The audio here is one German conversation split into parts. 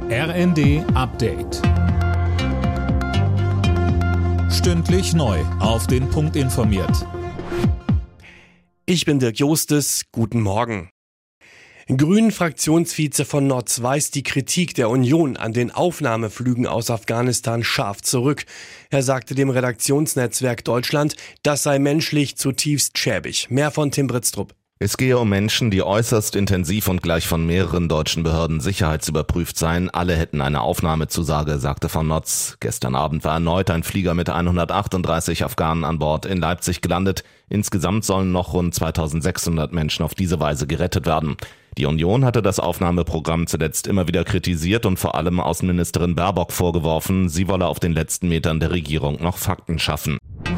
RND Update. Stündlich neu auf den Punkt informiert. Ich bin Dirk Jostes. Guten Morgen. Grünen-Fraktionsvize von Notz weist die Kritik der Union an den Aufnahmeflügen aus Afghanistan scharf zurück. Er sagte dem Redaktionsnetzwerk Deutschland, das sei menschlich zutiefst schäbig. Mehr von Tim Britztrup. Es gehe um Menschen, die äußerst intensiv und gleich von mehreren deutschen Behörden sicherheitsüberprüft seien. Alle hätten eine Aufnahmezusage, sagte von Notz. Gestern Abend war erneut ein Flieger mit 138 Afghanen an Bord in Leipzig gelandet. Insgesamt sollen noch rund 2600 Menschen auf diese Weise gerettet werden. Die Union hatte das Aufnahmeprogramm zuletzt immer wieder kritisiert und vor allem Außenministerin Baerbock vorgeworfen, sie wolle auf den letzten Metern der Regierung noch Fakten schaffen.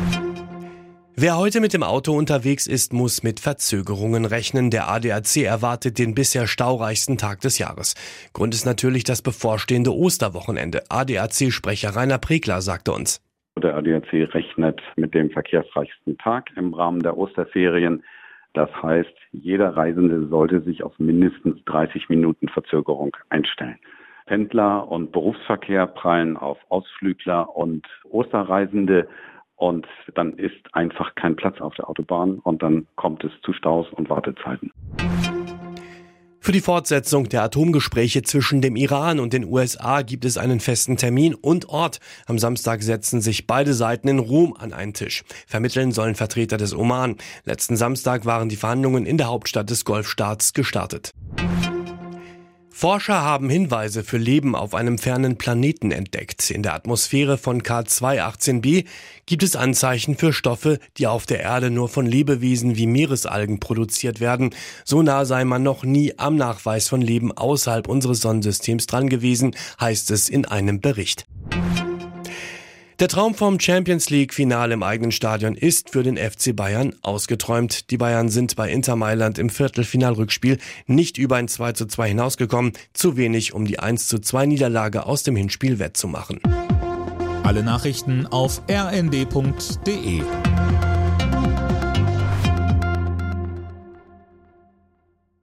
Wer heute mit dem Auto unterwegs ist, muss mit Verzögerungen rechnen. Der ADAC erwartet den bisher staureichsten Tag des Jahres. Grund ist natürlich das bevorstehende Osterwochenende. ADAC-Sprecher Rainer Pregler sagte uns: Der ADAC rechnet mit dem verkehrsreichsten Tag im Rahmen der Osterferien. Das heißt, jeder Reisende sollte sich auf mindestens 30 Minuten Verzögerung einstellen. Pendler und Berufsverkehr prallen auf Ausflügler und Osterreisende. Und dann ist einfach kein Platz auf der Autobahn und dann kommt es zu Staus und Wartezeiten. Für die Fortsetzung der Atomgespräche zwischen dem Iran und den USA gibt es einen festen Termin und Ort. Am Samstag setzen sich beide Seiten in Rom an einen Tisch. Vermitteln sollen Vertreter des Oman. Letzten Samstag waren die Verhandlungen in der Hauptstadt des Golfstaats gestartet. Forscher haben Hinweise für Leben auf einem fernen Planeten entdeckt. In der Atmosphäre von K2-18b gibt es Anzeichen für Stoffe, die auf der Erde nur von Lebewesen wie Meeresalgen produziert werden. So nah sei man noch nie am Nachweis von Leben außerhalb unseres Sonnensystems dran gewesen, heißt es in einem Bericht. Der Traum vom Champions-League-Finale im eigenen Stadion ist für den FC Bayern ausgeträumt. Die Bayern sind bei Inter Mailand im Viertelfinalrückspiel nicht über ein 2:2 hinausgekommen. Zu wenig, um die 1:2 Niederlage aus dem Hinspiel wettzumachen. Alle Nachrichten auf rnd.de.